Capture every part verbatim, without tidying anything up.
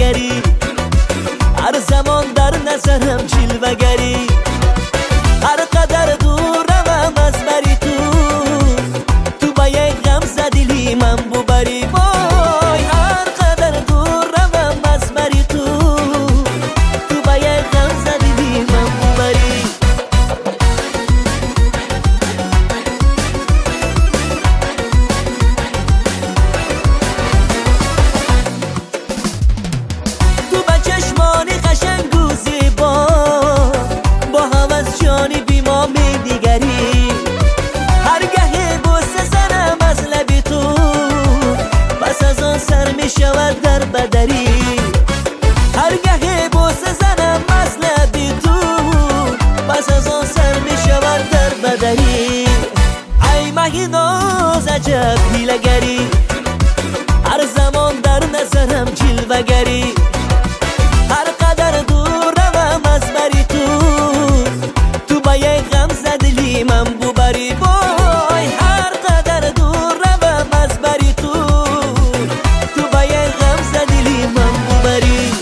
گری، هر زمان در نظرم جلوه گری. هر قدر دورم از بری تو، تو با یک غم زدیلی من ببری. وای هر قدر دورم از بری تو، تو با یک غم زدیلی من ببری. تو با چشمانی قشنگ و زیبا، با هوس جانی بی ما می دیگری. هر گهی بوسه زنم از لبی تو، پس از آن سر می شود در بدری. هر گهی بوسه زنم از لبی تو، پس از آن سر می شود در بدری. ای مهی ناز عجب هیلگری، هر زمان در نظرم جلوه گری. هر قدر دورم از بری تو، تو با یک غم زدلی من ببری. وای هر قدر دورم از بری تو، تو با یک غم زدلی من ببری.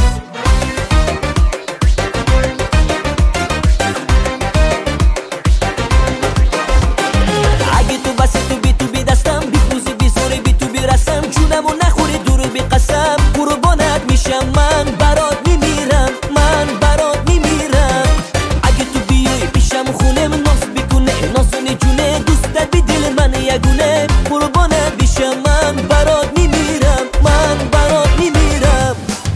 اگه تو بسی تو بی تو بی دستم، بی پوزی بی زوری بی تو بی رسم، جونمو نخوری دورو بی قسم. قربانت میشم من برات میمیرم، من برات میمیرم. اگه تو بیای پیشم خونم ناز بیکنه، نازونی جونه دوستت بی دل من یگونه. قربانت میشم من برات میمیرم، من برات میمیرم.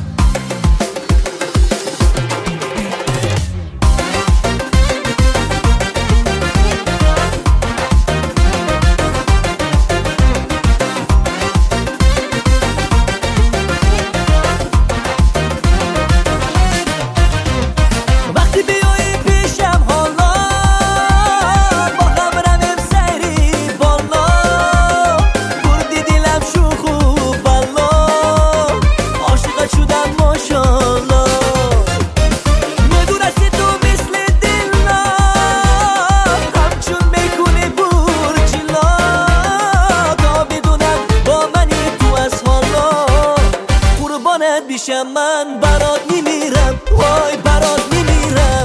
وقتی بیایی پیشم حالا، با هم رمیم سری بالا. بردی دلم شوخ و بلا، عاشقت شدم ماشالله. میدونستی تو مثل دلا، همچون میکنی برجلا. تا بدونم با منی تو از حالا، قربانت بیشم من برات میمیرم، وای برات میمیرم.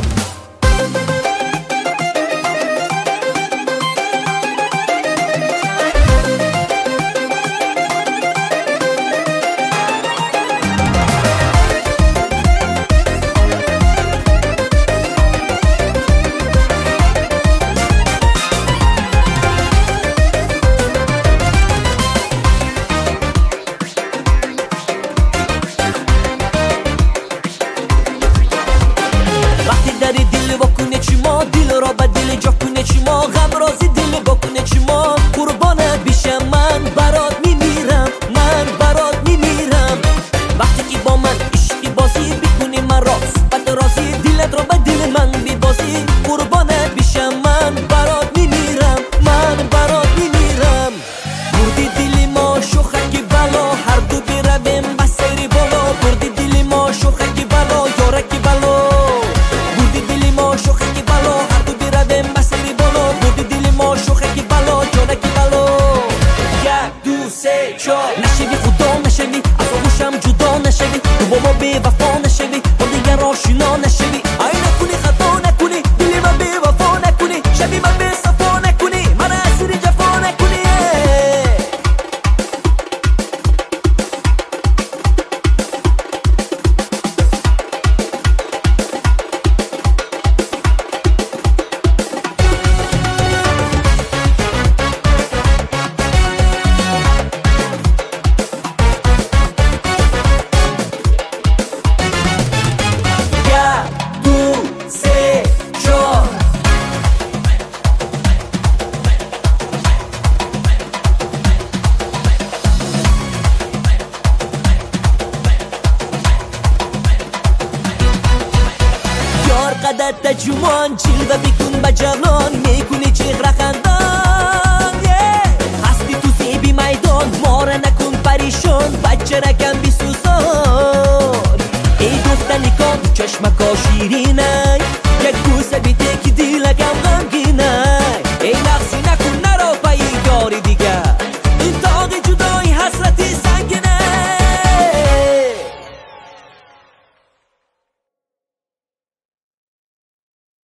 وقتی داری دل بکنه چی ما، دل را به دل جا کنه چی ما، غم رازی دل بکنه چی ما. قربانت بیشم من برات میمیرم، من برات میمیرم. وقتی که با من عشقی بازی بکنی من راز بد رازی، دلت را به دل من بیبازی. قربانت بیشم من برات میمیرم، من برات میمیرم. بردی دل ما شوخکی بلا، هر دو برویم بسری بالا. بردی دل ما شوخکی بلا، یارکی بلا. بردی دل ما شوخکی بلا، هر دو برویم بسری بالا. بردی دل ما شوخکی بلا، یارکی بلا. یک دو سه چهار، نشوی خدا نشوی، از آغوشم جدا نشوی. تو با ما بی وفا نشوی، با دیگر آشنا نشوی. ای نکنی خطا نکنی، دل من بی وفا نکنی. شبی من بی صفا نکنی، من اسیر جفا نکنی. قدر تجوان جلوه بکن به جوان، میکنی چهره خنده